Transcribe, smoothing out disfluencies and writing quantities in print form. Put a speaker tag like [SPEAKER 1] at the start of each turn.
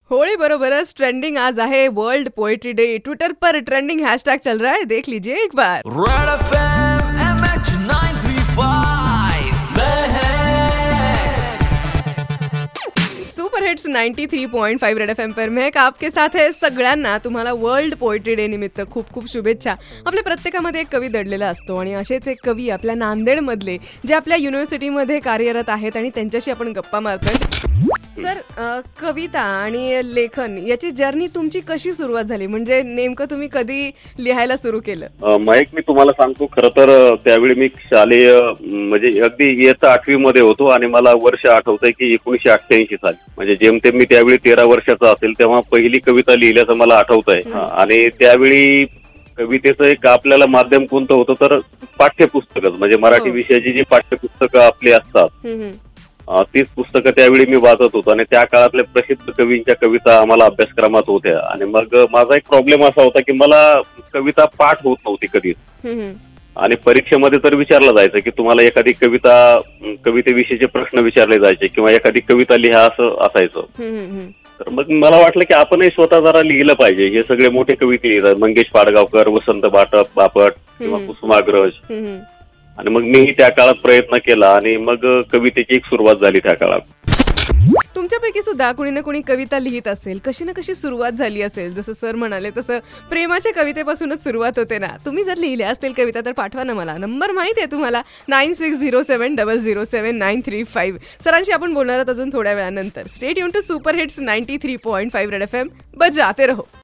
[SPEAKER 1] Holy बरोबरच trending आज है वर्ल्ड पोएट्री डे। ट्विटर पर ट्रेंडिंग हैशटैग चल रहा है, देख लीजिए एक बार।
[SPEAKER 2] Red FM MH 935
[SPEAKER 1] super hits 93.5 red FM पर महक आपके साथ है। सगळ्यांना तुम्हाला वर्ल्ड पोएट्री डे निमित्त खूप खूप शुभेच्छा। आपल्या प्रत्येकामध्ये एक कवी दडलेला असतो आणि असेच एक कवी आपल्या नांदेडमधले जे आपल्या युनिव्हर्सिटीमध्ये कार्यरत आहेत आणि त्यांच्याशी आपण गप्पा मारतोय। सर, कविता आणि लेखन याची जर्नी तुमची कशी सुरुवात झाली? म्हणजे नेमकं तुम्ही कधी लिहायला सुरू केलं?
[SPEAKER 3] मयक, मी तुम्हाला सांगतो, खरं तर त्यावेळी मी शालेय म्हणजे अगदी इयत्ता 8वी मध्ये होतो आणि मला वर्ष आठवतंय की 1988 साली, म्हणजे जेमतेम मी त्यावेळी 13 वर्षाचा असेल तेव्हा पहिली कविता लिहिल्याचं मला आठवतंय। आणि त्यावेळी कवितेचं एक आपल्याला माध्यम कोणतं होतं तर पाठ्यपुस्तकच, म्हणजे मराठी विषयाची जी पाठ्यपुस्तकं आपली असतात तीच पुस्तकं त्यावेळी मी वाचत होतो आणि त्या काळातल्या प्रसिद्ध कवींच्या कविता आम्हाला अभ्यासक्रमात होत्या। आणि मग माझा एक प्रॉब्लेम असा होता की मला कविता पाठ होत नव्हती कधीच, आणि परीक्षेमध्ये तर विचारलं जायचं की तुम्हाला एखादी कवितेविषयीचे प्रश्न विचारले जायचे किंवा एखादी कविता लिहा असं असायचं। तर मग मला वाटलं की आपणही स्वतः जरा लिहिलं पाहिजे। हे सगळे मोठे कविते लिहितात, मंगेश पाडगावकर, वसंत बापट किंवा कुसुमाग्रज, आणि मग मीही त्या काळात प्रयत्न केला आणि मग कवितेची एक सुरुवात झाली त्या काळात।
[SPEAKER 1] तुमच्यापैकी सुद्धा कुणी ना कुणी कविता लिहित असेल, कशी ना कशी सुरुवात झाली असेल। जसं सर म्हणाले तसं प्रेमाच्या कवितेपासूनच सुरुवात होते ना। तुम्ही जर लिहिल्या असतील कविता तर पाठवा ना मला। नंबर माहिती आहे तुम्हाला 9607007935। सरांशी आपण बोलणार आहोत अजून थोड्या वेळानंतर। Stay tune to super hits 93.5 red FM, बजाते रहो।